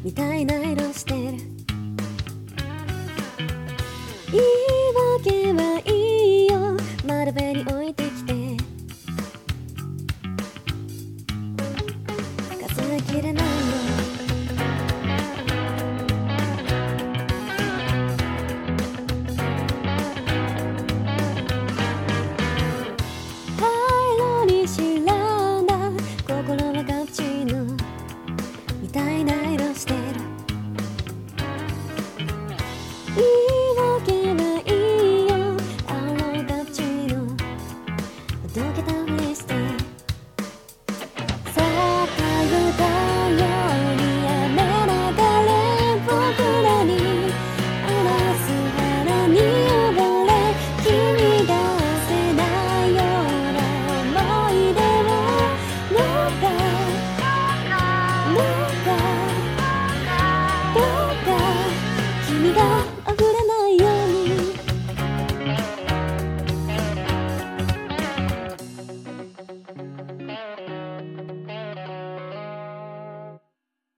みたいな色してる。言い訳はいいよ、丸辺に置いてきて。数えきれないよ。灰色に白んだ心はカプチーノみたいな色してる。言い訳はいいよ、青いカプチーノ溶けたふりして。さあ言ったように雨流れ僕らに荒らす腹に溺れ、君がせないような思い出をどうかどうかどうか君が